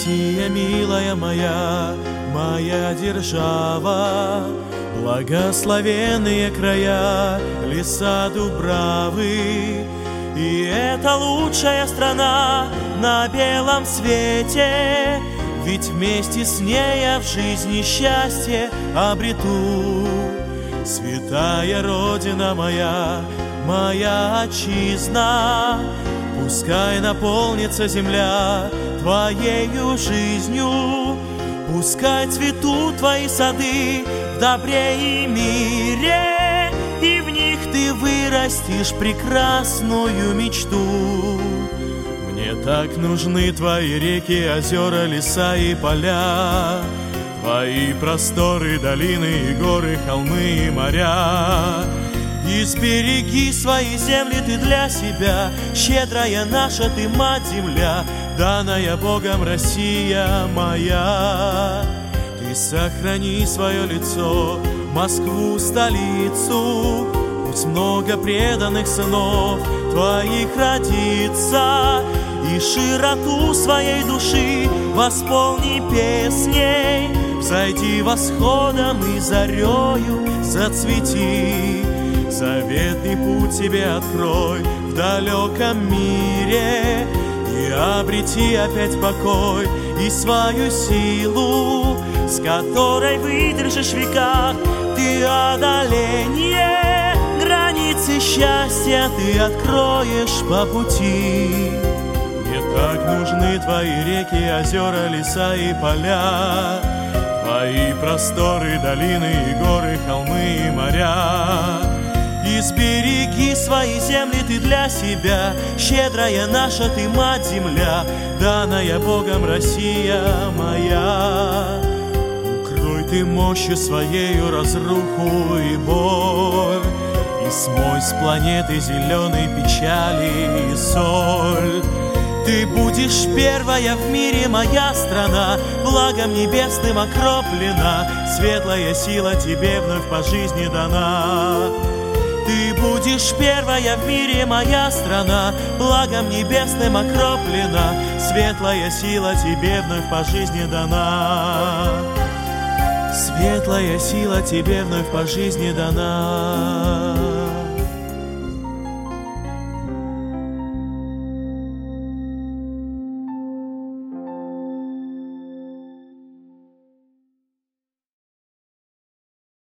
Россия, милая моя, моя держава, благословенные края, леса Дубравы. И это лучшая страна на белом свете, ведь вместе с ней я в жизни счастье обрету. Святая Родина моя, моя отчизна, пускай наполнится земля Твоею жизнью, пускай цветут Твои сады в добре и мире, и в них Ты вырастешь прекрасную мечту. Мне так нужны Твои реки, озера, леса и поля, Твои просторы, долины и горы, холмы и моря. И сбереги свои земли Ты для себя, щедрая наша Ты, Мать-Земля, данная Богом Россия моя. Ты сохрани свое лицо, Москву, столицу, пусть много преданных сынов Твоих родится, и широту своей души восполни песней. Взойди восходом и зарею зацвети, заветный путь себе открой в далеком мире, и обрети опять покой и свою силу, с которой выдержишь в веках Ты одоление. Границы счастья Ты откроешь по пути. Мне так нужны Твои реки, озера, леса и поля, Твои просторы, долины и горы, холмы и моря. И сбереги свои земли Ты для себя, щедрая наша Ты, Мать-Земля, данная Богом Россия моя. Укрой Ты мощью своею разруху и боль, и смой с планеты зеленой печали и соль. Ты будешь первая в мире, моя страна, благом небесным окроплена, светлая сила Тебе вновь по жизни дана. Ты будешь первая в мире, моя страна, благом небесным окроплена, светлая сила Тебе вновь по жизни дана. Светлая сила Тебе вновь по жизни дана.